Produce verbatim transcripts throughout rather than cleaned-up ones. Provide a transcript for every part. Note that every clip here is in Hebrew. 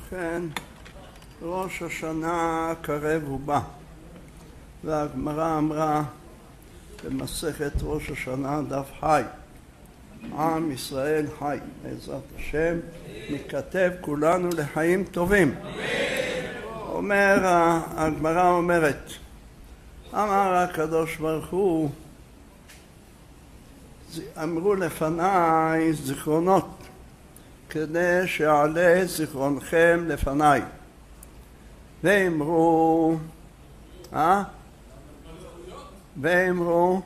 ובכן, ראש השנה קרב ובא, והגמרא אמרה במסכת ראש השנה דף חי, עם ישראל חי, בעזרת השם נתכתב כולנו לחיים טובים. אומר, הגמרא אומרת, אמר הקדוש ברוך הוא, אמרו לפניי זיכרונות כדי שעלה זיכרונכם לפניי, ואמרו אה? ואמרו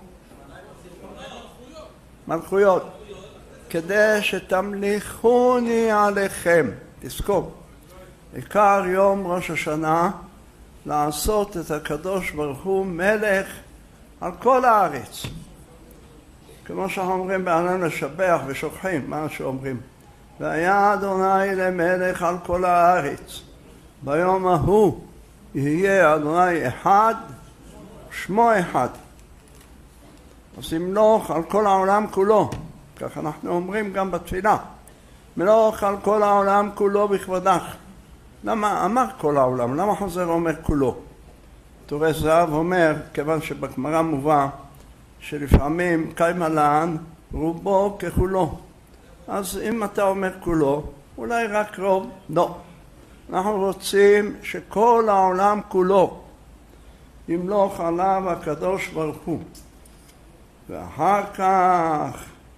מלכויות כדי שתמליכוני עליכם. תזכור, עיקר יום ראש השנה לעשות את הקדוש ברוך הוא מלך על כל הארץ, כמו שאנחנו אומרים בעלינו לשבח ושוכחים מה שאומרים, והיה אדוני למלך על כל הארץ, ביום ההוא יהיה אדוני אחד שמו אחד, אז ימלוך על כל העולם כולו. כך אנחנו אומרים גם בתפילה, מלוך על כל העולם כולו בכבודך. למה אמר כל העולם? למה חוזר אומר כולו? תורי זהב אומר, כיוון שבגמרא מובא שלפעמים קיימה לען רובו ככולו, אז אם אתה אומר כולו, אולי רק רוב, לא. אנחנו רוצים שכל העולם כולו ימלוך עליו הקדוש ברוך הוא. ואחר כך,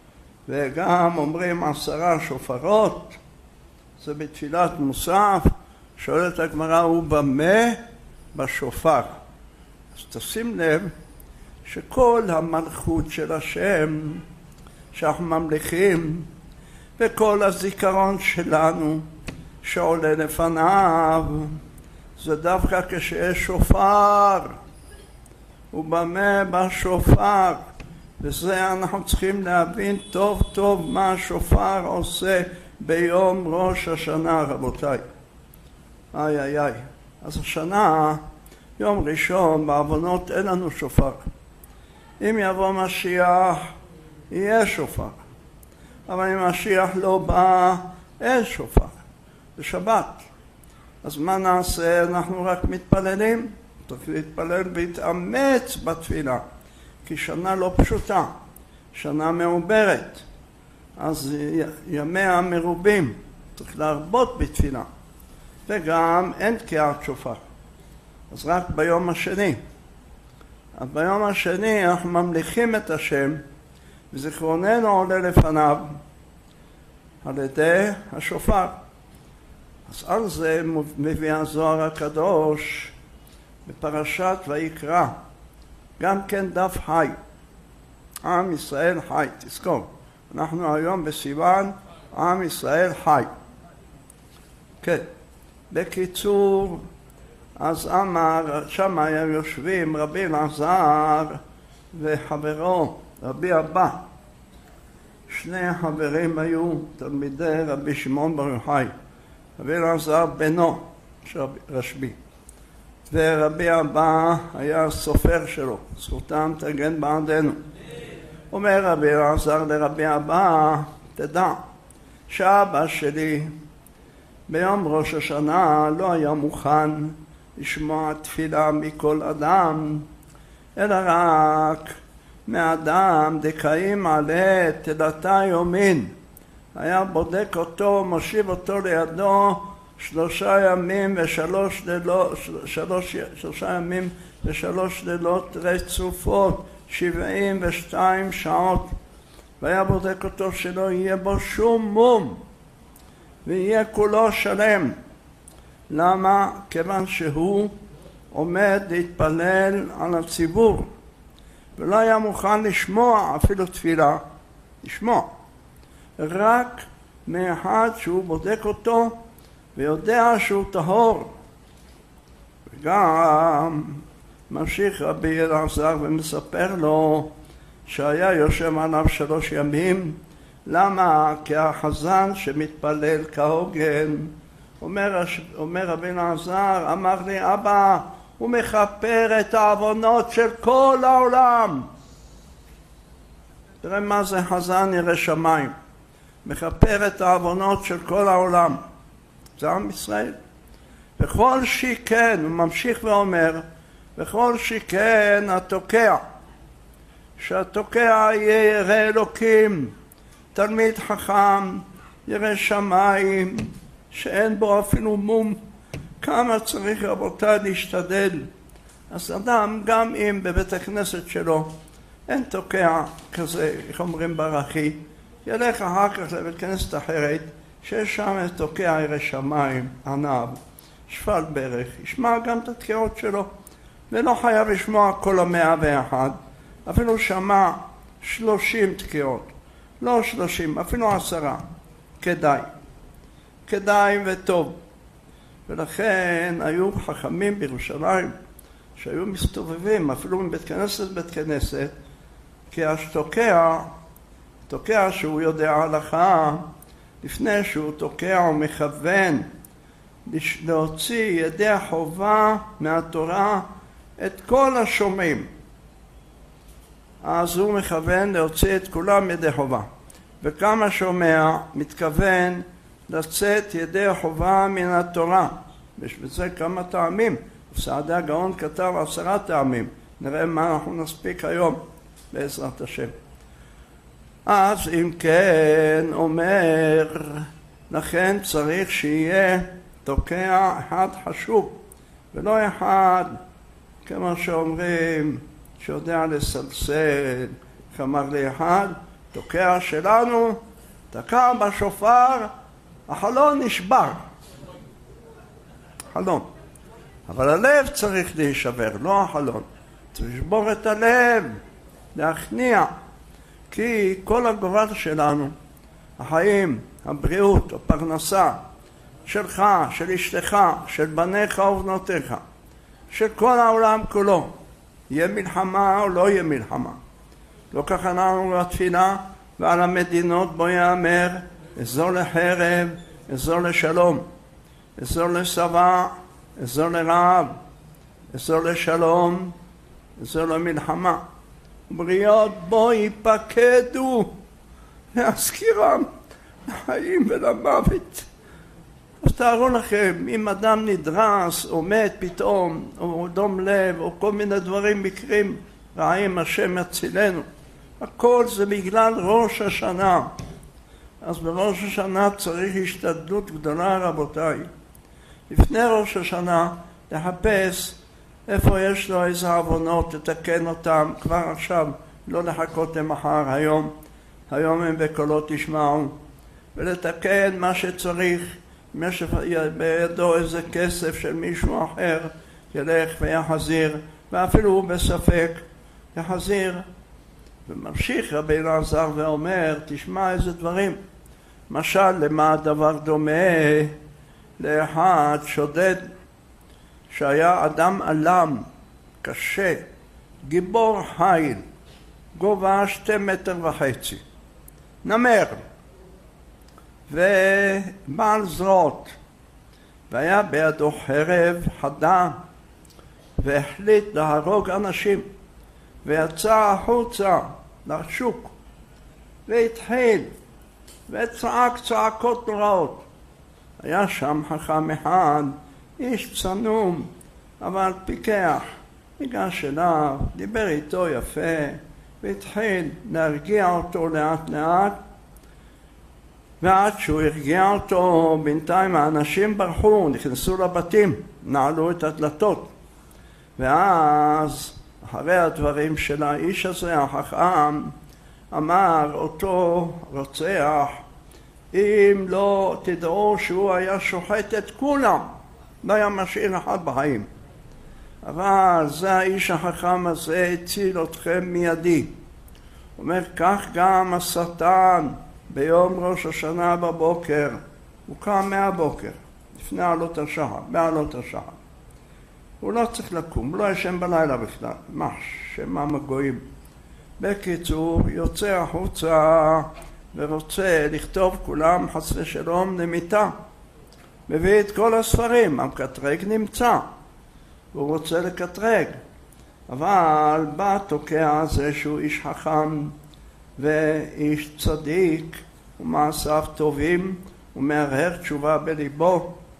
וגם אומרים עשרה שופרות, זה בתפילת מוסף. שואלת הגמרא, הוא במה? בשופר. אז תשים לב שכל המלכות של השם שאנחנו ממליכים, וכל הזיכרון שלנו שעולה לפניו, זה דווקא כשיש שופר. הוא במה? בשופר. וזה אנחנו צריכים להבין טוב טוב מה השופר עושה ביום ראש השנה, רבותיי. איי איי איי. אז השנה, יום ראשון, בעוונות אין לנו שופר. אם יבוא משיח, יהיה שופר. אבל אם משיח לא בא, אין שופר. בשבת. אז מה נעשה? אנחנו רק מתפללים. צריך להתפלל ולהתאמץ בתפילה. כי שנה לא פשוטה. שנה מעוברת. אז ימיה מרובים. צריך להרבות בתפילה. וגם אין תקיעת שופר. אז רק ביום השני. אז ביום השני אנחנו ממליכים את השם, וזיכרוננו עולה לפניו על ידי השופר. אז על זה מביא הזוהר הקדוש בפרשת ויקרא, גם כן דף חי. עם ישראל חי, תזכור. אנחנו היום בסיוון, עם ישראל חי. כן. בקיצור, אז אמר, שם היו יושבים רבי אלעזר וחברו רבי אבא. שני החברים היו תלמידי רבי שמעון בר יוחאי. רבי אלעזר בנו של רשב"י, ורבי אבא היה הסופר שלו. זכותם תגן בעדנו. אומר רבי אלעזר לרבי אבא, תדע שאבא שלי ביום ראש השנה לא היה מוכן לשמוע תפילה מכל אדם, אלא רק מאדם דקאים עליה תדתה יומין. היה בודק אותו, מושיב אותו לידו שלושה ימים ושלוש לילות, שלוש, שלושה ימים ושלוש לילות רצופות, שבעים ושתיים שעות, והיה בודק אותו שלא יהיה בו שום מום, ויהיה כולו שלם. למה? כיוון שהוא עומד להתפלל על הציבור, ולא היה מוכן לשמוע אפילו תפילה, לשמוע, רק מאחד שהוא בודק אותו ויודע שהוא טהור. וגם ממשיך רבי אלעזר ומספר לו שהיה יושב עליו שלוש ימים. למה? כי החזן שמתפלל כהוגן. אומר, אומר רבי אלעזר, אמר לי אבא, הוא מכפר את העוונות של כל העולם. תראה מה זה חזן ירא שמיים, מכפר את העוונות של כל העולם. זה עם ישראל. וכל שכן, הוא ממשיך ואומר, וכל שכן התוקע, שהתוקע יהיה ירא אלוקים, תלמיד חכם, ירא שמיים, שאין בו אפילו מום. כמה צריך רבותיי להשתדל. אז אדם, גם אם בבית הכנסת שלו אין תוקע כזה, איך אומרים ברכי, ילך אחר כך לבית כנסת אחרת, שיש שם תוקע ירא שמיים, ענב, שפל ברך, ישמע גם את התקיעות שלו, ולא חייב לשמוע כל המאה ואחד, אפילו שמע שלושים תקיעות, לא שלושים, אפילו עשרה, כדאי, כדאי וטוב. ולכן היו חכמים בירושלים שהיו מסתובבים אפילו מבית כנסת לבית כנסת, כי השתוקע, תוקע שהוא יודע הלכה, לפני שהוא תוקע ומכוון להוציא ידי החובה מהתורה את כל השומעים, אז הוא מכוון להוציא את כולם ידי חובה. וכמה שומע מתכוון לצאת ידי החובה מן התורה. יש בזה כמה טעמים. סעדה הגאון כתב עשרה טעמים. נראה מה אנחנו נספיק היום בעזרת השם. אז אם כן אומר, לכן צריך שיהיה תוקע אחד חשוב, ולא אחד כמו שאומרים שיודע לסלסל. כמר לי אחד, תוקע שלנו, תקע בשופר, החלון נשבר. חלון. אבל הלב צריך להישבר, לא החלון. צריך לשבור את הלב, להכניע. כי כל הגורל שלנו, החיים, הבריאות, הפרנסה, שלך, של אשתך, של בניך ובנותיך, של כל העולם כולו, יהיה מלחמה או לא יהיה מלחמה. לא ככה אנחנו בתפילה, ועל המדינות בו יאמר, אזור לחרב, אזור לשלום, אזור לשבע, אזור לרעב, אזור לשלום, אזור למלחמה. בריות בו ייפקדו, להזכירם לחיים ולמוות. אז תארו לכם, אם אדם נדרס או מת פתאום, או דום לב, או כל מיני דברים, מקרים רעים, השם יצילנו. הכל זה בגלל ראש השנה. אז בראש השנה צריך השתדלות גדולה, רבותיי. לפני ראש השנה לחפש איפה יש לו איזה עוונות, לתקן אותם כבר עכשיו, לא לחכות למחר, היום. היום הם בקולות תשמעו. ולתקן מה שצריך. אם יש בידו איזה כסף של מישהו אחר, ילך ויחזיר, ואפילו הוא בספק, יחזיר. וממשיך רבי אלעזר ואומר, תשמע איזה דברים. משל למה הדבר דומה לאחד שודד, שהיה אדם עלם, קשה, גיבור חיל, גובה שתי מטר וחצי, נמר, ובעל זרועות, והיה בידו חרב חדה, והחליט להרוג אנשים, ויצא החוצה לשוק, והתחיל, וצעק צעקות נוראות. היה שם חכם אחד, איש צנום, אבל פיקח, ניגש אליו, דיבר איתו יפה, והתחיל להרגיע אותו לאט לאט, ועד שהוא הרגיע אותו, בינתיים האנשים ברחו, נכנסו לבתים, נעלו את הדלתות. ואז, אחרי הדברים של האיש הזה, החכם, אמר אותו רוצח, אם לא תדעו שהוא היה שוחט את כולם, לא היה משאיר אחד בחיים. אבל זה האיש החכם הזה הציל אתכם מידי. הוא אומר, כך גם השטן ביום ראש השנה בבוקר, הוא קם מהבוקר, לפני עלות השחר, בעלות השחר. הוא לא צריך לקום, הוא לא ישן בלילה בכלל, מה, שמם הגויים. בקיצור, יוצא החוצה ורוצה לכתוב כולם חסרי שלום למיטה. מביא את כל הספרים, המקטרג נמצא, הוא רוצה לקטרג. אבל בא תוקע הזה שהוא איש חכם ואיש צדיק ומעשיו טובים ומהרהר תשובה בליבו,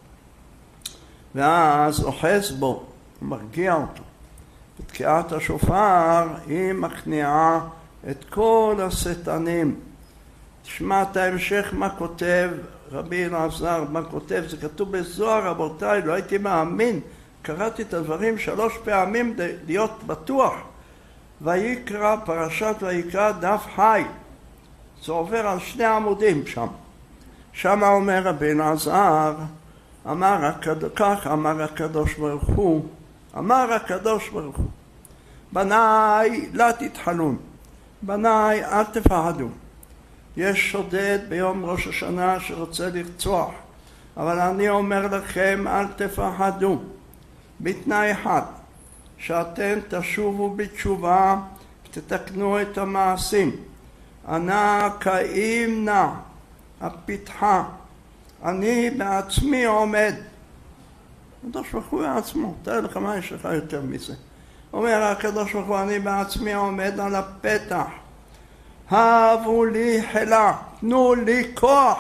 ואז אוחז בו, הוא מרגיע אותו. בתקיעת השופר היא מכניעה את כל השטנים. תשמע את ההמשך מה כותב רבי אלעזר, מה כותב, זה כתוב בזוהר רבותיי, לא הייתי מאמין, קראתי את הדברים שלוש פעמים להיות בטוח. ויקרא, פרשת ויקרא דף חי, זה עובר על שני עמודים שם. שם אומר רבי אלעזר, אמר כך אמר הקדוש ברוך הוא, אמר הקדוש ברוך הוא, בניי לא תתחלון, בניי אל תפחדו. יש שודד ביום ראש השנה שרוצה לרצוח, אבל אני אומר לכם אל תפחדו, בתנאי אחד, שאתם תשובו בתשובה ותתקנו את המעשים. אנא קאים נא הפתחה, אני בעצמי עומד. הקדוש ברוך הוא בעצמו, תאר לך מה יש לך יותר מזה. אומר הקדוש ברוך הוא, אני בעצמי עומד על הפתח, הבו לי חילה, תנו לי כוח.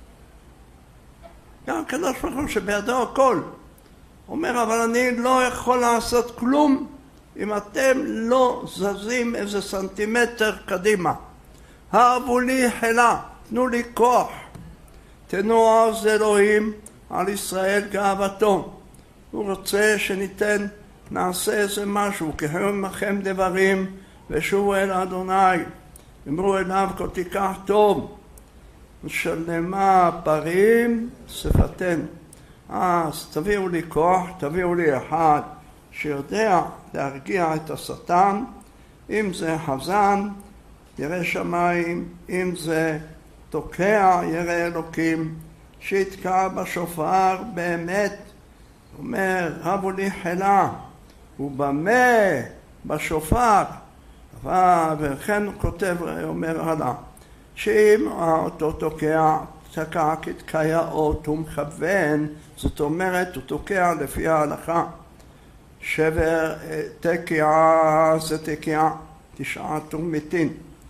גם הקדוש ברוך הוא שבידו הכל אומר, אבל אני לא יכול לעשות כלום אם אתם לא זזים איזה סנטימטר קדימה. הבו לי חילה, תנו לי כוח. תנו עוז אלוהים על ישראל גאוותו. הוא רוצה שניתן, נעשה איזה משהו, כי היום עמכם דברים ושובו אל אדוני. אמרו אליו כה תיקח טוב, ושלמה פרים שפתנו. אז תביאו לי כוח, תביאו לי אחד שיודע להרגיע את השטן, אם זה חזן ירא שמיים, אם זה תוקע ירא אלוקים, שיתקע בשופר באמת. אומר הבו לי חילה, ובמה בשופר. ולכן הוא כותב, אומר הלאה, שאם אותו תוקע תקע כתקעות הוא מכוון, זאת אומרת הוא תוקע לפי ההלכה. שבר תקיעה זה תקיעה, תשעת ומתין,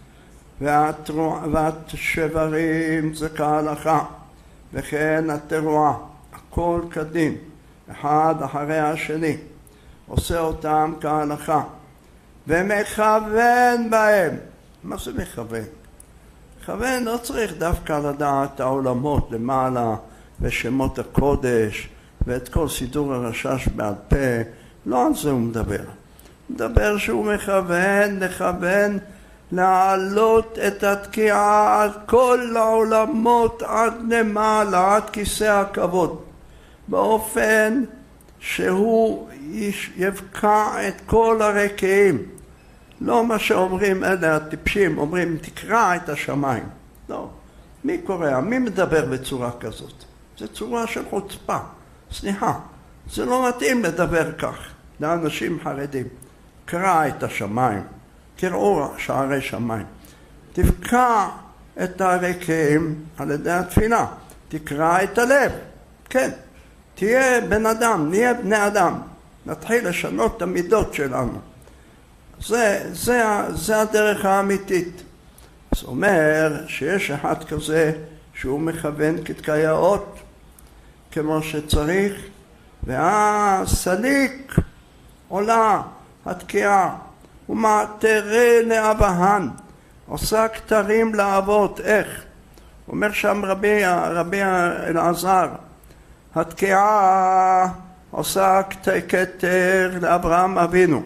והשברים זה כהלכה, וכן התרועה, הכל כדין, אחד אחרי השני, עושה אותם כהלכה, ומכוון בהם. מה זה מכוון? מכוון לא צריך דווקא לדעת העולמות למעלה, ושמות הקודש, ואת כל סידור הרשש בעל פה, לא על זה הוא מדבר. הוא מדבר שהוא מכוון, לכוון, להעלות את התקיעה על כל העולמות עד למעלה, עד כיסא הכבוד, באופן שהוא יבקע את כל הרקיעים. לא מה שאומרים אלה הטיפשים, אומרים תקרע את השמיים. לא. מי קורא? מי מדבר בצורה כזאת? זו צורה של חוצפה. סליחה. זה לא מתאים לדבר כך לאנשים חרדים. קרע את השמיים. קראו שערי שמיים. תבקע את הרקיעים על ידי התפילה. תקרע את הלב. כן. תהיה בן אדם, נהיה בני אדם. נתחיל לשנות את המידות שלנו. זה, זה, זה הדרך האמיתית. זאת אומרת שיש אחד כזה שהוא מכוון כתקעות כמו שצריך, ואז סליק עולה התקיעה ומעטרי לאבהן, עושה כתרים לאבות. איך? אומר שם רבי, רבי אלעזר, התקיעה עושה כתר לאברהם אבינו,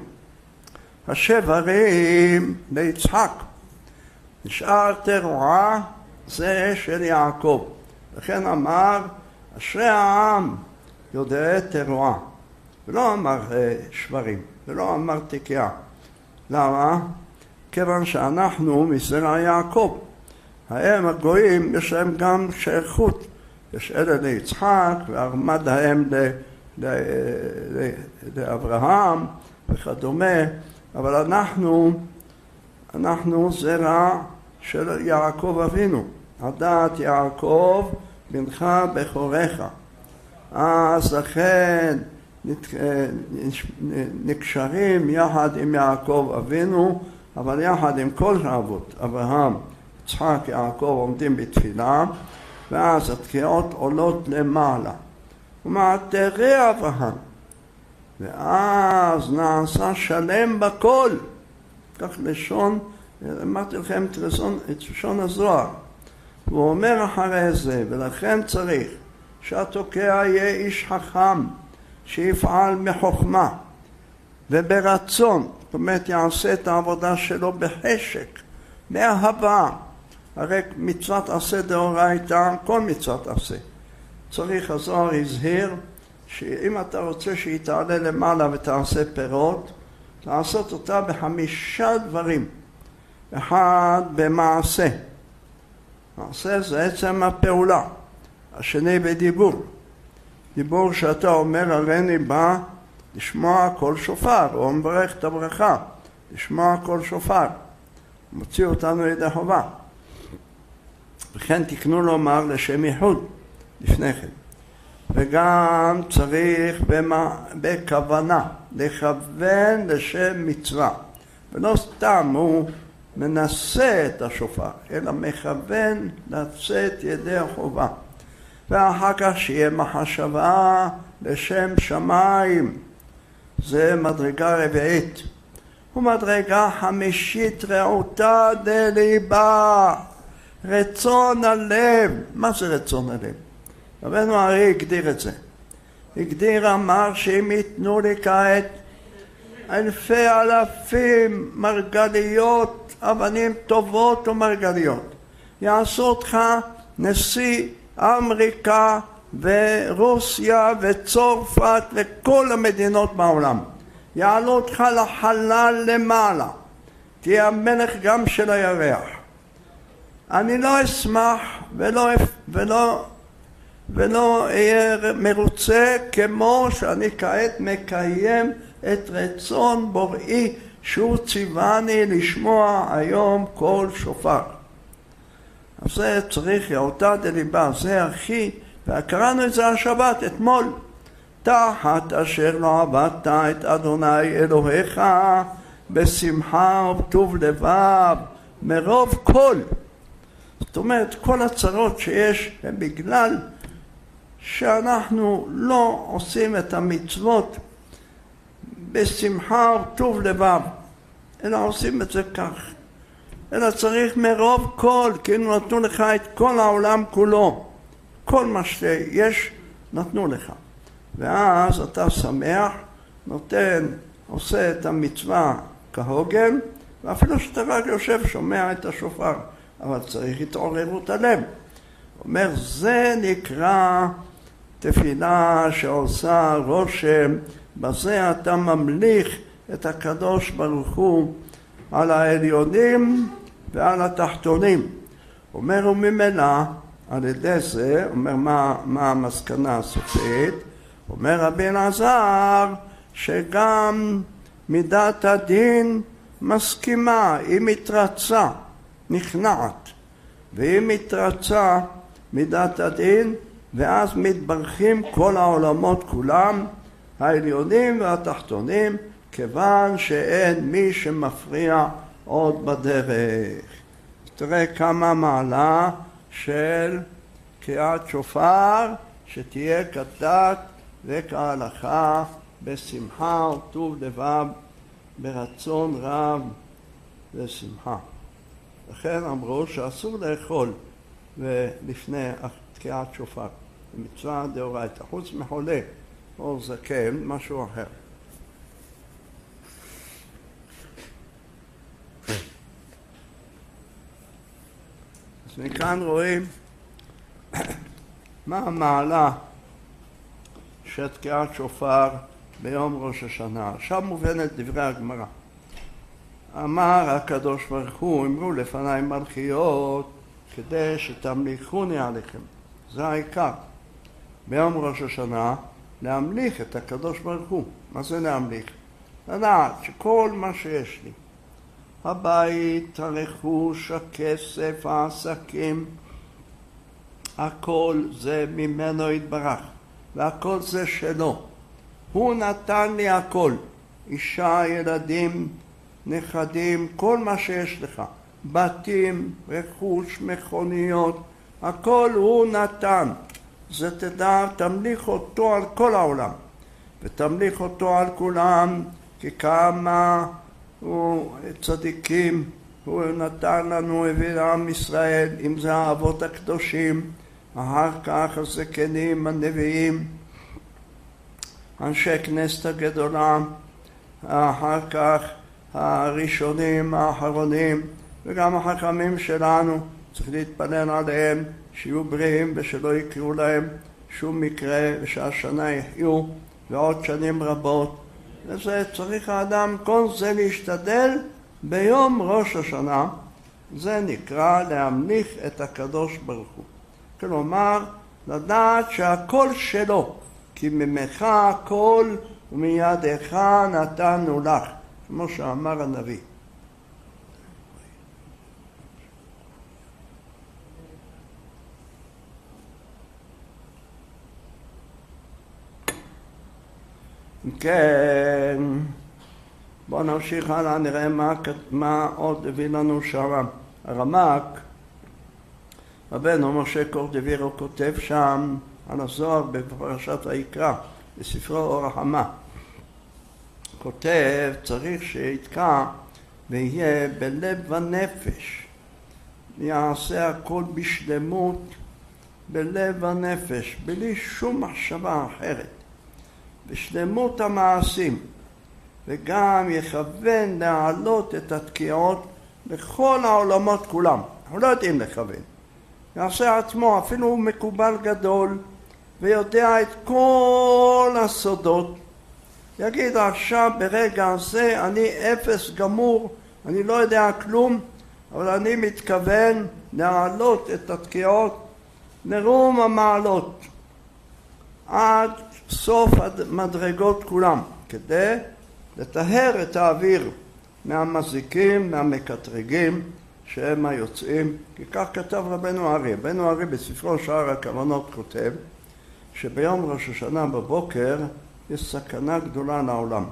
השברים ליצחק, נשאר תרועה זה של יעקב. לכן אמר אשרי העם יודע תרועה, ולא אמר שברים, ולא אמר תקיעה. למה? כיוון שאנחנו מזרע יעקב, הם הגויים יש להם גם שייכות, יש אלה ליצחק והרמד להם לאברהם וכדומה, אבל אנחנו אנחנו זרע של יעקב אבינו, הדעת יעקב בנך בכורך. אז לכן נקשרים יחד עם יעקב אבינו, אבל יחד עם כל האבות, אברהם, יצחק, יעקב עומדים בתפילה, ואז התקיעות עולות למעלה. ומעטרי אברהם. ואז נעשה שלם בכל. כך לשון, אמרתי לכם את לשון, את לשון הזוהר. הוא אומר אחרי זה, ולכן צריך שהתוקע יהיה איש חכם, שיפעל מחוכמה וברצון, זאת אומרת יעשה את העבודה שלו בחשק, מאהבה. הרי מצוות עשה דאורייתא, כל מצוות עשה. צריך, הזוהר הזהיר, שאם אתה רוצה שהיא תעלה למעלה ותעשה פירות, לעשות אותה בחמישה דברים. אחד במעשה. מעשה זה עצם הפעולה. השני בדיבור. דיבור שאתה אומר, הריני בא לשמוע קול שופר, או מברך את הברכה, לשמוע קול שופר. מוציא אותנו ידי חובה. וכן תקנו לומר לשם ייחוד לפני כן. וגם צריך במה, בכוונה לכוון לשם מצווה. ולא סתם הוא מנסה את השופר, אלא מכוון לצאת ידי החובה. ואחר כך שיהיה מחשבה לשם שמיים. זה מדרגה רביעית. ומדרגה חמישית רעותה דליבה. רצון הלב. מה זה רצון הלב? רבנו הרי הגדיר את זה. הגדיר, אמר שאם ייתנו לי כעת אלפי אלפים מרגליות, אבנים טובות ומרגליות, יעשו אותך נשיא אמריקה ורוסיה וצרפת וכל המדינות בעולם, יעלו אותך לחלל למעלה, תהיה המלך גם של הירח. אני לא אשמח ולא, ולא, ולא אהיה מרוצה כמו שאני כעת מקיים את רצון בוראי שהוא ציווני לשמוע היום קול שופר. אז זה צריך יעוטה דליבה, זה הכי, וקראנו את זה השבת אתמול. תחת אשר לא עבדת את אדוני אלוהיך בשמחה ובטוב לבב מרוב כל. זאת אומרת, כל הצרות שיש הם בגלל שאנחנו לא עושים את המצוות בשמחה ובטוב לבב, אלא עושים את זה כך. אלא צריך מרוב כל, כאילו נתנו לך את כל העולם כולו. כל מה שיש נתנו לך. ואז אתה שמח, נותן, עושה את המצווה כהוגן, ואפילו שאתה רק יושב שומע את השופר. אבל צריך התעוררות הלב. אומר, זה נקרא תפילה שעושה רושם, בזה אתה ממליך את הקדוש ברוך הוא על העליונים ועל התחתונים. אומר, וממילא, על ידי זה, אומר, מה, מה המסקנה הסופית? אומר רבי אלעזר, שגם מידת הדין מסכימה, היא מתרצה, נכנעת, והיא מתרצה מידת הדין, ואז מתברכים כל העולמות כולם, העליונים והתחתונים, כיוון שאין מי שמפריע עוד בדרך. תראה כמה מעלה של קריאת שופר, שתהיה כדת וכהלכה בשמחה וטוב לבב, ברצון רב ושמחה. לכן אמרו שאסור לאכול לפני תקיעת שופר, במצווה דאורייתא, חוץ מחולה או זקן, משהו אחר. אז מכאן רואים מה המעלה של תקיעת שופר ביום ראש השנה. עכשיו מובנת דברי הגמרא. אמר הקדוש ברוך הוא, אמרו לפניי מלכיות כדי שתמליכוני עליכם. זה העיקר. ביום ראש השנה להמליך את הקדוש ברוך הוא. מה זה להמליך? לדעת שכל מה שיש לי, הבית, הרכוש, הכסף, העסקים, הכל זה ממנו יתברך, והכל זה שלו. הוא נתן לי הכל, אישה, ילדים, נכדים, כל מה שיש לך, בתים, רכוש, מכוניות, הכל הוא נתן. זה תדע, תמליך אותו על כל העולם, ותמליך אותו על כולם, כי כמה הוא צדיקים, הוא נתן לנו, הביא לעם ישראל, אם זה האבות הקדושים, אחר כך הזקנים, הנביאים, אנשי כנסת הגדולה, אחר כך הראשונים, האחרונים, וגם החכמים שלנו, צריך להתפלל עליהם, שיהיו בריאים ושלא יקראו להם שום מקרה, ושהשנה יחיו ועוד שנים רבות. וזה צריך האדם כל זה להשתדל ביום ראש השנה. זה נקרא להמליך את הקדוש ברוך הוא. כלומר, לדעת שהכל שלו, כי ממך הכל ומידך נתנו לך, כמו שאמר הנביא. כן, בואו נמשיך הלאה, נראה מה, מה עוד הביא לנו שם. הרמ"ק, רבנו משה קורדווירו, כותב שם על הזוהר בפרשת ויקרא, בספרו אור החמה. כותב, צריך שיתקע ויהיה בלב ונפש, יעשה הכל בשלמות בלב ונפש, בלי שום מחשבה אחרת, בשלמות המעשים, וגם יכוון להעלות את התקיעות לכל העולמות כולם. אנחנו לא יודעים לכוון. יעשה עצמו, אפילו הוא מקובל גדול, ויודע את כל הסודות. יגיד עכשיו ברגע הזה, אני אפס גמור, אני לא יודע כלום, אבל אני מתכוון להעלות את התקיעות לרום המעלות, עד סוף המדרגות כולם, כדי לטהר את האוויר מהמזיקים, מהמקטרגים, שהם היוצאים. כי כך כתב רבנו ארי. רבנו ארי בספרו שער הכוונות כותב שביום ראש השנה בבוקר יש סכנה גדולה לעולם,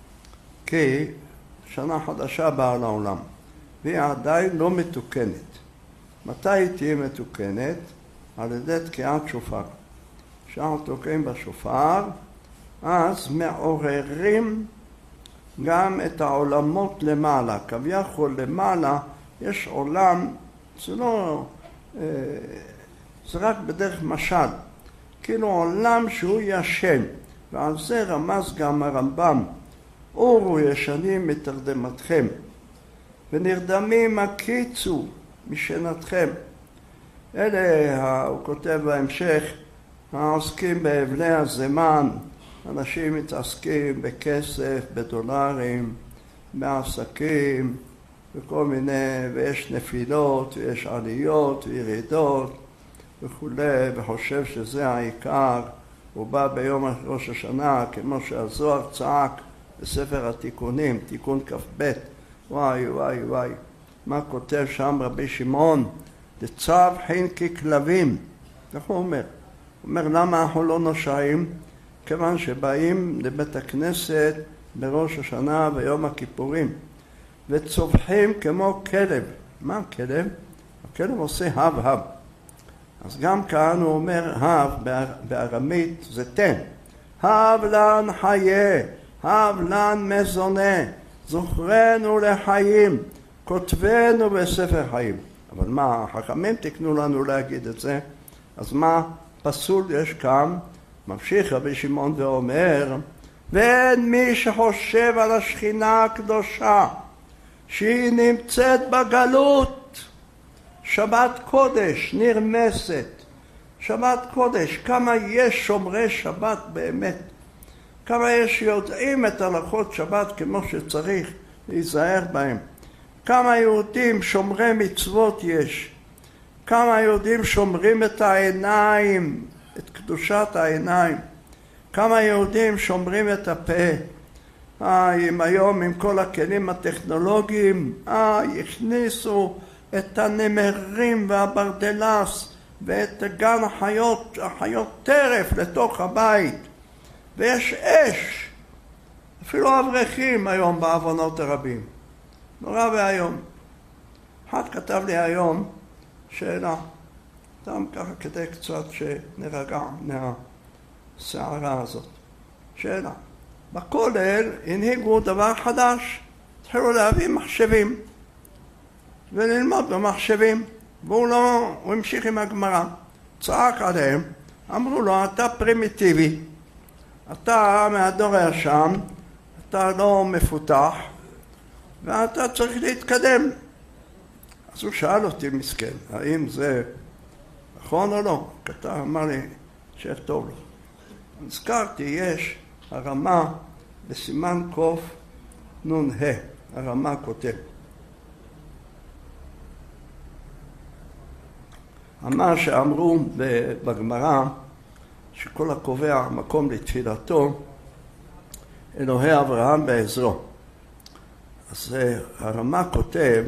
כי שנה חדשה באה לעולם והיא עדיין לא מתוקנת. מתי היא תהיה מתוקנת? על ידי תקיעת שופר. כשאנחנו תוקעים בשופר, אז מעוררים גם את העולמות למעלה. כביכול למעלה יש עולם, זה לא, זה רק בדרך משל, כאילו עולם שהוא ישן, ועל זה רמז גם הרמב"ם. אורו ישנים מתרדמתכם, ונרדמים הקיצו משנתכם. אלה, הוא כותב בהמשך, העוסקים באבלי הזמן, אנשים מתעסקים בכסף, בדולרים, בעסקים, וכל מיני, ויש נפילות, ויש עליות, וירידות, וכו', וחושב שזה העיקר. הוא בא ביום ראש השנה, כמו שהזוהר צעק בספר התיקונים, תיקון כ"ב. וואי, וואי, וואי. מה כותב שם רבי שמעון? דצב חין ככלבים. איך הוא אומר? הוא אומר, למה אנחנו לא נושעים? כיוון שבאים לבית הכנסת בראש השנה ויום הכיפורים, וצווחים כמו כלב. מה כלב? הכלב עושה הב הב. אז גם כאן הוא אומר הב, בארמית זה תן. הב לן חיה, הב לן מזונה, זוכרנו לחיים, כותבנו בספר חיים. אבל מה, החכמים תקנו לנו להגיד את זה, אז מה פסול יש כאן? ממשיך רבי שמעון ואומר, ואין מי שחושב על השכינה הקדושה, שהיא נמצאת בגלות, שבת קודש נרמסת, שבת קודש, כמה יש שומרי שבת באמת, כמה יש שיודעים את הלכות שבת כמו שצריך להיזהר בהם, כמה יהודים שומרי מצוות יש, כמה יהודים שומרים את העיניים, את קדושת העיניים, כמה יהודים שומרים את הפה. אה, אם היום עם כל הכלים הטכנולוגיים, אה, הכניסו את הנמרים והברדלס ואת גן החיות, החיות טרף לתוך הבית, ויש אש, אפילו אברכים היום בעוונות הרבים, נורא והיום. אחד כתב לי היום שאלה, סתם ככה כדי קצת שנרגע מהסערה הזאת. שאלה. בכולל הנהיגו דבר חדש, התחילו להביא מחשבים וללמוד במחשבים, והוא לא, הוא המשיך עם הגמרא, צעק עליהם, אמרו לו, אתה פרימיטיבי, אתה מהדור הישן, אתה לא מפותח, ואתה צריך להתקדם. אז הוא שאל אותי מסכן, האם זה נכון או לא? כתב, אמר לי שטוב לו. הזכרתי, יש הרמה בסימן קוף נון ה, הרמה כותב. אמר שאמרו בגמרא שכל הקובע מקום לתפילתו אלוהי אברהם בעזרו. אז הרמה כותב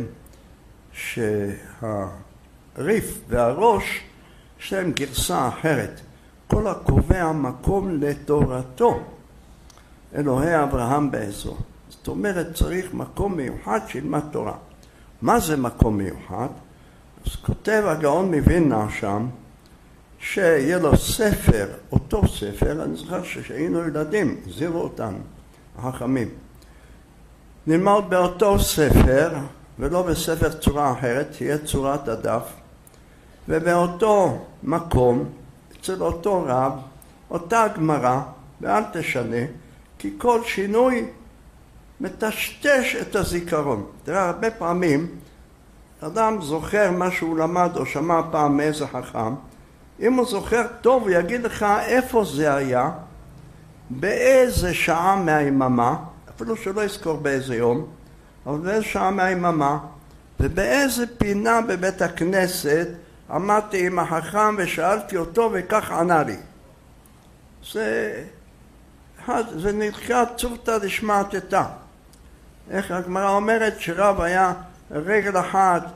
שהריף והראש יש להם גרסה אחרת. כל הקובע מקום לתורתו אלוהי אברהם בעזרו. זאת אומרת צריך מקום מיוחד שילמד תורה. מה זה מקום מיוחד? אז כותב הגאון מווילנה שם שיהיה לו ספר, אותו ספר, אני זוכר שהיינו ילדים, הזהירו אותנו, החכמים. נלמד באותו ספר, ולא בספר צורה אחרת, תהיה צורת הדף, ובאותו מקום, אצל אותו רב, אותה גמרא, ואל תשנה, כי כל שינוי מטשטש את הזיכרון. תראה, הרבה פעמים, אדם זוכר מה שהוא למד או שמע פעם מאיזה חכם, אם הוא זוכר טוב, הוא יגיד לך איפה זה היה, באיזה שעה מהיממה, אפילו שלא יזכור באיזה יום, אבל באיזה שעה מהיממה, ובאיזה פינה בבית הכנסת עמדתי עם החכם ושאלתי אותו וכך ענה לי. זה, זה נקרא צורתא דשמעתתא. איך הגמרא אומרת שרב היה רגל אחת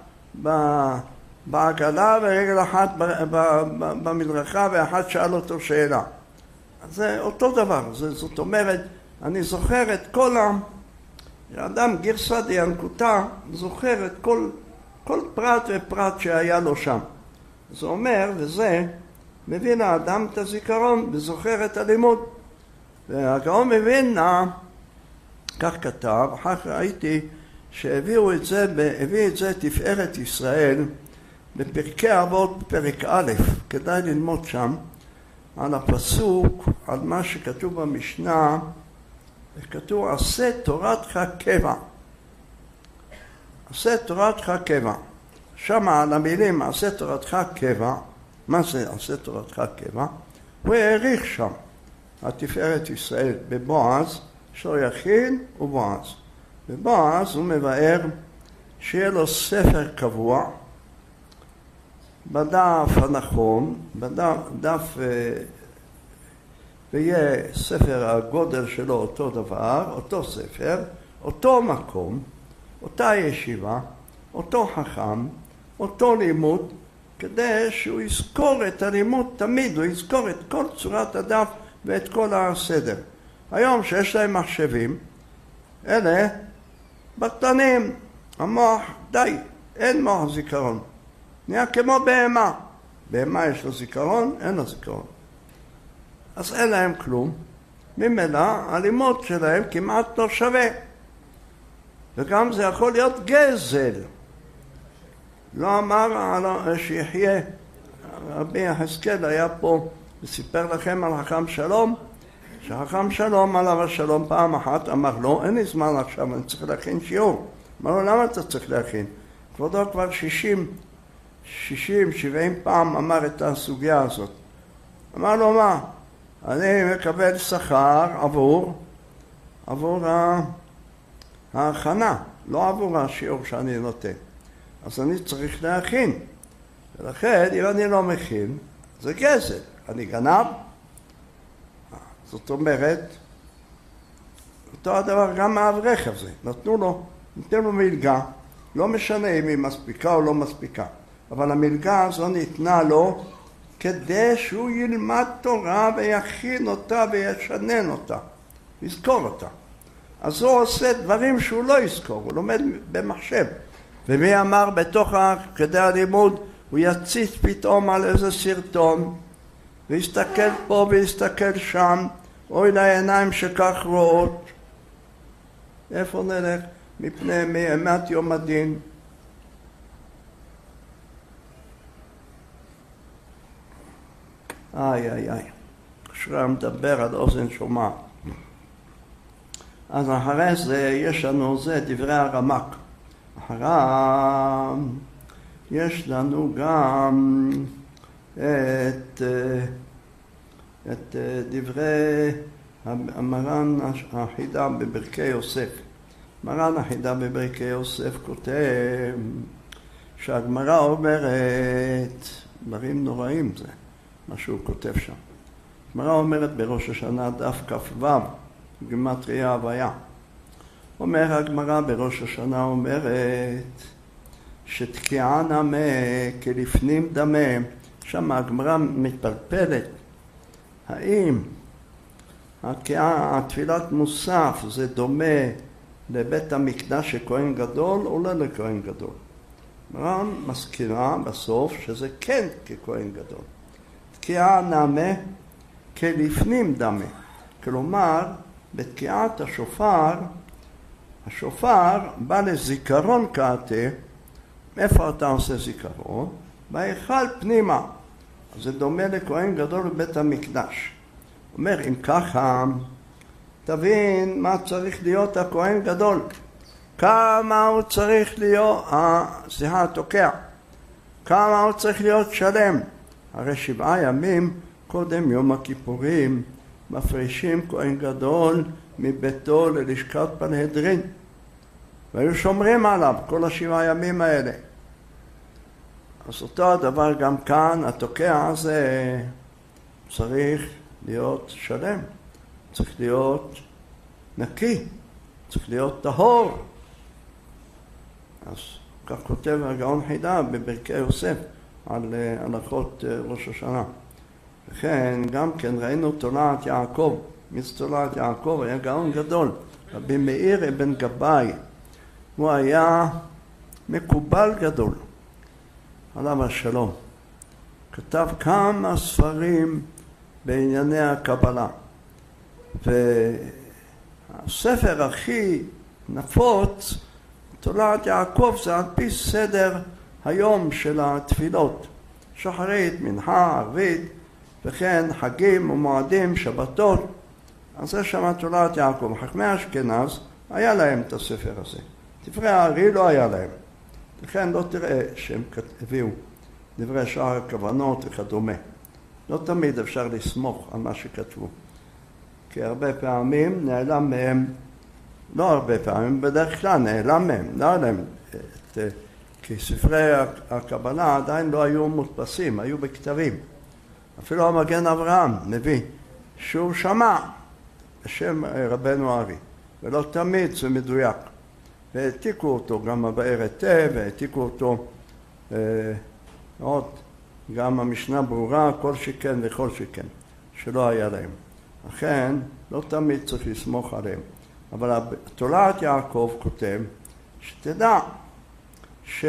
בעגלה ורגל אחת במדרכה ואחת שאל אותו שאלה. אז זה אותו דבר. זה, זאת אומרת, אני זוכר את כל האדם גרסא דינקותא, זוכר את כל, כל פרט ופרט שהיה לו שם. זה אומר, וזה מבין האדם את הזיכרון וזוכר את הלימוד. והגאון מווילנה, כך כתב, אחר כך ראיתי שהביאו את זה, הביא את זה תפארת ישראל בפרקי אבות בפרק א', כדאי ללמוד שם על הפסוק, על מה שכתוב במשנה, כתוב עשה תורתך קבע. עשה תורתך קבע. שם על המילים עשה תורתך קבע, מה זה עשה תורתך קבע? הוא העריך שם, התפארת ישראל, בבועז, שור יכין ובועז. בבועז הוא מבאר שיהיה לו ספר קבוע, בדף הנכון, בדף, דף, ויהיה ספר הגודל שלו אותו דבר, אותו ספר, אותו מקום, אותה ישיבה, אותו חכם, אותו לימוד, כדי שהוא יזכור את הלימוד תמיד, הוא יזכור את כל צורת הדף ואת כל הסדר. היום שיש להם מחשבים, אלה בטלנים, המוח די, אין מוח זיכרון. נהיה כמו בהמה. בהמה יש לו זיכרון, אין לו זיכרון. אז אין להם כלום. ממילא הלימוד שלהם כמעט לא שווה. וגם זה יכול להיות גזל. לא אמר שיחיה, רבי יחזקאל היה פה וסיפר לכם על חכם שלום, שחכם שלום עליו השלום פעם אחת אמר לו, אין לי זמן עכשיו, אני צריך להכין שיעור. אמר לו, למה אתה צריך להכין? כבודו כבר שישים, שישים, שבעים פעם אמר את הסוגיה הזאת. אמר לו, מה? אני מקבל שכר עבור, עבור ההכנה, לא עבור השיעור שאני נותן. אז אני צריך להכין. ולכן, אם אני לא מכין, זה גזל. אני גנב. זאת אומרת, אותו הדבר גם מהאברך הזה. נתנו לו, נתנו לו מלגה, לא משנה אם היא מספיקה או לא מספיקה. אבל המלגה הזו ניתנה לו כדי שהוא ילמד תורה ויכין אותה וישנן אותה, יזכור אותה. אז הוא עושה דברים שהוא לא יזכור, הוא לומד במחשב. ומי אמר בתוך כדי הלימוד, הוא יציץ פתאום על איזה סרטון, ויסתכל פה ויסתכל שם, אוי לעיניים שכך רואות. איפה נלך? מפני מאימת יום הדין. איי איי איי, כשרה מדבר על אוזן שומעת. אז אחרי זה יש לנו זה דברי הרמק. אחריו יש לנו גם את, את דברי המרן החידה בברכי יוסף. מרן החידה בברכי יוסף כותב שהגמרא אומרת דברים נוראים, זה מה שהוא כותב שם. הגמרא אומרת בראש השנה דף כ"ו, גימטריה הוויה. אומר הגמרא בראש השנה אומרת שתקיעה נמה כלפנים דמה. שם הגמרא מתפלפלת האם התקיעה, התפילת מוסף זה דומה לבית המקדש שכהן גדול או לא לכהן גדול. הגמרא מזכירה בסוף שזה כן ככהן גדול. תקיעה נמה כלפנים דמה. כלומר בתקיעת השופר, השופר בא לזיכרון קעתה. איפה אתה עושה זיכרון? בהיכל פנימה. אז זה דומה לכהן גדול בבית המקדש. אומר, אם ככה, תבין מה צריך להיות הכהן גדול. כמה הוא צריך להיות, סליחה, התוקע. כמה הוא צריך להיות שלם. הרי שבעה ימים קודם יום הכיפורים מפרישים כהן גדול מביתו ללשכת פנהדרין. והיו שומרים עליו כל השבעה ימים האלה. אז אותו הדבר גם כאן, התוקע הזה צריך להיות שלם, צריך להיות נקי, צריך להיות טהור. אז כך כותב הגאון חידה בברכי יוסף על הלכות ראש השנה. וכן גם כן ראינו תולעת יעקב. מי זה תולעת יעקב? היה גאון גדול, רבי מאיר אבן גבאי. הוא היה מקובל גדול, עליו השלום. כתב כמה ספרים בענייני הקבלה. והספר הכי נפוץ, תולעת יעקב, זה על פי סדר היום של התפילות. שחרית, מנחה, ערבית, וכן חגים ומועדים, שבתות. אז זה שם תולעת יעקב. חכמי אשכנז היה להם את הספר הזה. דברי הארי לא היה להם. לכן לא תראה שהם הביאו דברי שאר הכוונות וכדומה. לא תמיד אפשר לסמוך על מה שכתבו. כי הרבה פעמים נעלם מהם, לא הרבה פעמים, בדרך כלל נעלם מהם. נעלם להם, את, כי ספרי הקבלה עדיין לא היו מודפסים, היו בכתבים. אפילו המגן אברהם מביא שהוא שמע בשם רבנו הארי, ולא תמיד זה מדויק. והעתיקו אותו גם הבאר היטב, והעתיקו אותו אה, עוד גם המשנה ברורה, כל שכן וכל שכן, שלא היה להם. לכן לא תמיד צריך לסמוך עליהם. אבל תולעת יעקב כותב שתדע ש...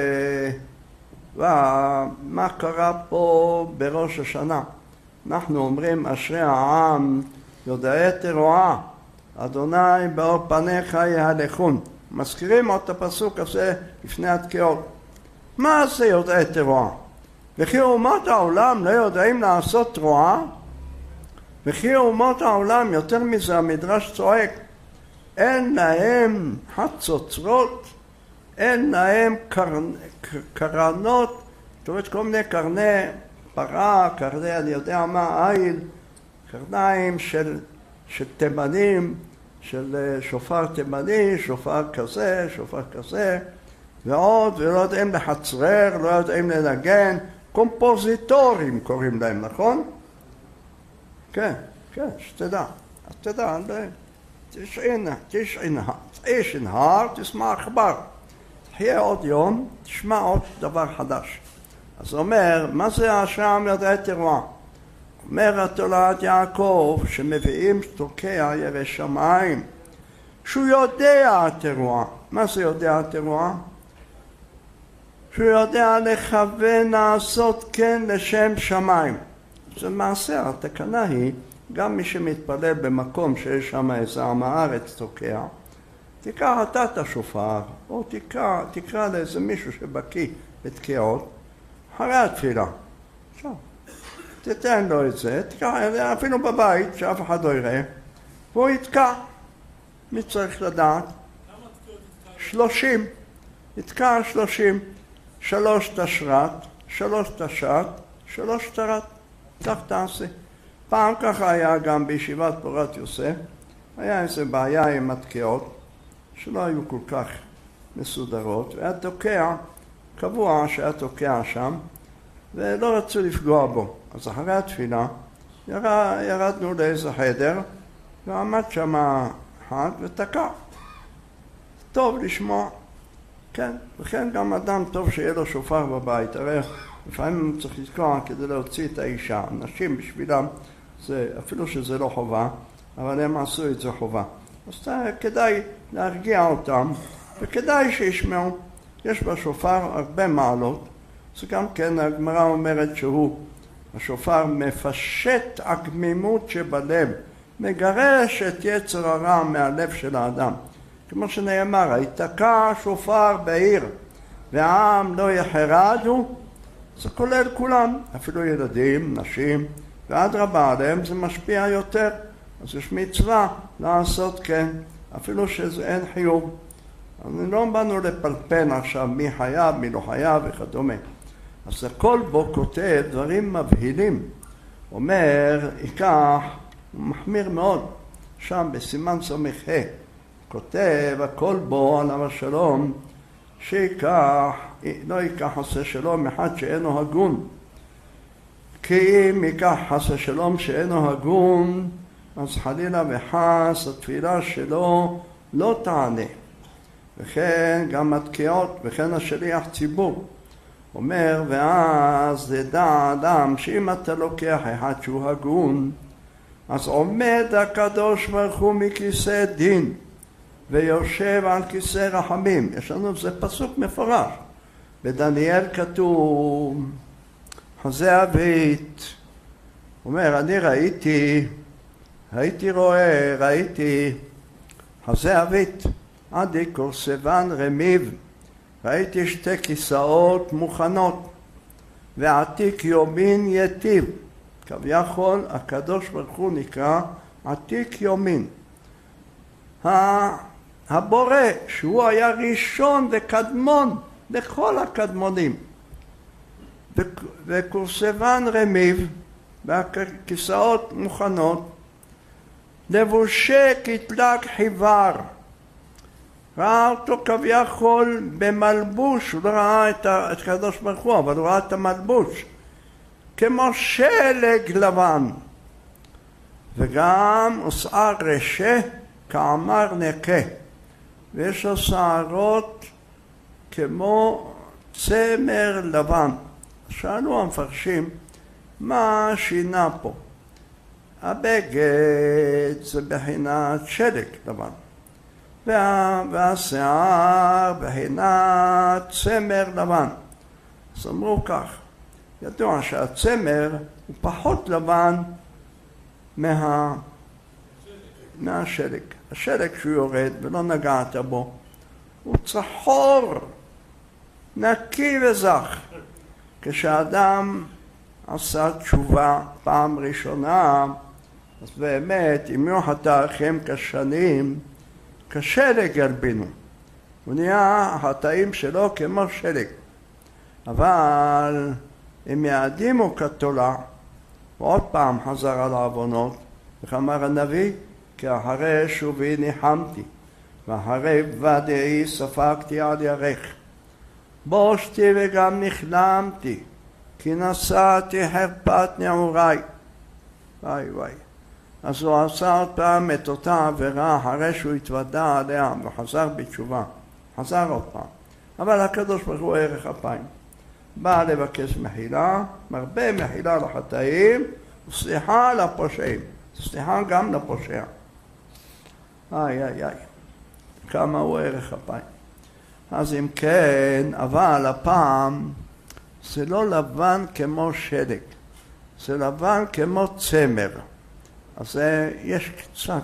ומה קרה פה בראש השנה. אנחנו אומרים אשרי העם יודעי תרועה, אדוני באור פניך יהלכון. מזכירים עוד את הפסוק הזה לפני התקיעות. מה זה יודעי תרועה? וכי אומות העולם לא יודעים לעשות תרועה? וכי אומות העולם, יותר מזה המדרש צועק, אין להם חצוצרות, אין להם קרנ... קרנות, זאת אומרת כל מיני קרני פרה, קרני אני יודע מה, איל, קרניים של, של תימנים, של שופר תימני, שופר כזה, שופר כזה, ועוד, ולא יודעים לחצרר, לא יודעים לנגן, קומפוזיטורים קוראים להם, נכון? כן, כן, שתדע, אז תדע, תשעין, תשעין, תשעין הר, תשמע עכבר. תחיה עוד יום, תשמע עוד דבר חדש. אז אומר, מה זה השם יודעי תרועה? אומר התולעת יעקב, שמביאים תוקע ירא שמיים, שהוא יודע התרועה. מה זה יודע התרועה? שהוא יודע לכוון לעשות כן לשם שמיים. זה מעשה, התקנה היא, גם מי שמתפלל במקום שיש שם איזה עם הארץ תוקע, תקרא אתה את השופר, או תקרא, תקרא לאיזה מישהו שבקיא בתקיעות, אחרי התפילה. עכשיו, תתן לו את זה, תקרא, אפילו בבית, שאף אחד לא יראה, והוא יתקע. מי צריך לדעת? שלושים. יתקע שלושים. שלוש תשרת, שלוש תשת, שלוש תרת. כך תעשה. פעם ככה היה גם בישיבת פורת יוסף, היה איזו בעיה עם התקיעות, שלא היו כל כך מסודרות, והיה תוקע, קבוע שהיה תוקע שם, ולא רצו לפגוע בו. אז אחרי התפילה, ירד, ירדנו לאיזה חדר, ועמד שם אחד ותקע. טוב לשמוע, כן, וכן גם אדם טוב שיהיה לו שופר בבית, הרי לפעמים צריך לתקוע כדי להוציא את האישה, נשים בשבילם, זה, אפילו שזה לא חובה, אבל הם עשו את זה חובה. אז כדאי להרגיע אותם, וכדאי שישמעו, יש בשופר הרבה מעלות, זה גם כן הגמרא אומרת שהוא, השופר מפשט הגמימות שבלב, מגרש את יצר הרע מהלב של האדם. כמו שנאמר, היתקע שופר בעיר, והעם לא יחרדו, זה כולל כולם, אפילו ילדים, נשים, ואדרבה עליהם זה משפיע יותר. אז יש מצווה לעשות כן, אפילו שאין חיוב. אז לא באנו לפלפן עכשיו מי חייב, מי לא חייב וכדומה. אז הכל בו כותב דברים מבהילים. אומר, ייקח, הוא מחמיר מאוד, שם בסימן סומך ה' כותב הכל בו עליו השלום, שיקח, לא ייקח עשה שלום אחד שאינו הגון. כי אם ייקח עשה שלום שאינו הגון, אז חלילה וחס התפילה שלו לא תענה. וכן גם התקיעות, וכן השליח ציבור. אומר, ואז ידע אדם שאם אתה לוקח אחד שהוא הגון, אז עומד הקדוש ברוך הוא מכיסא דין, ויושב על כיסא רחמים. יש לנו זה פסוק מפורש. בדניאל כתוב, חזה אבית, אומר, אני ראיתי, הייתי רואה, ראיתי, חזה אבית, עדי קורסבן רמיב, ראיתי שתי כיסאות מוכנות, ועתיק יומין יתיב. כביכול הקדוש ברוך הוא נקרא עתיק יומין. הבורא שהוא היה ראשון וקדמון לכל הקדמונים. וקורסבן רמיב, והכיסאות מוכנות, לבושי כתלג חיוור. ראה אותו כביכול במלבוש, הוא לא ראה את הקדוש ברוך הוא, אבל הוא ראה את המלבוש, כמו שלג לבן, וגם הוא שער רשה כאמר נקה, ויש לו שערות כמו צמר לבן. שאלו המפרשים, מה שינה פה? הבגד זה בחינת שלג לבן, וה, והשיער בחינת צמר לבן. אז אמרו כך, ידוע שהצמר הוא פחות לבן מה, מהשלג. השלג שהוא יורד ולא נגעת בו, הוא צחור, נקי וזך. כשאדם עשה תשובה פעם ראשונה, אז באמת, אם יהיו חטאיכם כשנים, כשלג ילבינו. הוא נהיה החטאים שלו כמו שלג. אבל אם יעדימו כתולה, ועוד פעם חזר על העוונות, וכאמר הנביא, כי אחרי שובי ניחמתי, ואחרי ודאי ספקתי על ירך. בושתי וגם נכלמתי, כי נשאתי חרפת נעוריי. וואי וואי. אז הוא עשה עוד פעם את אותה עבירה אחרי שהוא התוודע עליה וחזר בתשובה. חזר עוד פעם. אבל הקדוש ברוך הוא ערך אפיים. בא לבקש מחילה, מרבה מחילה לחטאים, וסליחה לפושעים. סליחה גם לפושע. איי איי איי. כמה הוא ערך אפיים. אז אם כן, אבל הפעם זה לא לבן כמו שלג, זה לבן כמו צמר. אז יש קצת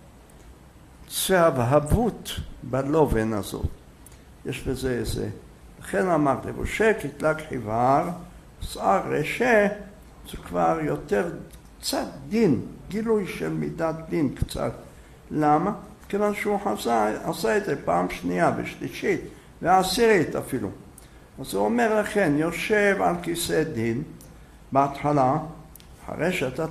צהבהבות בלובן הזאת. יש בזה איזה. לכן אמר לבושה כתלג חיוור, שיער רשע, זה כבר יותר קצת דין, גילוי של מידת דין קצת. למה? כיוון שהוא עשה, עשה את זה פעם שנייה ושלישית ועשירית אפילו. אז הוא אומר לכן, יושב על כיסא דין בהתחלה, אחרי שאתה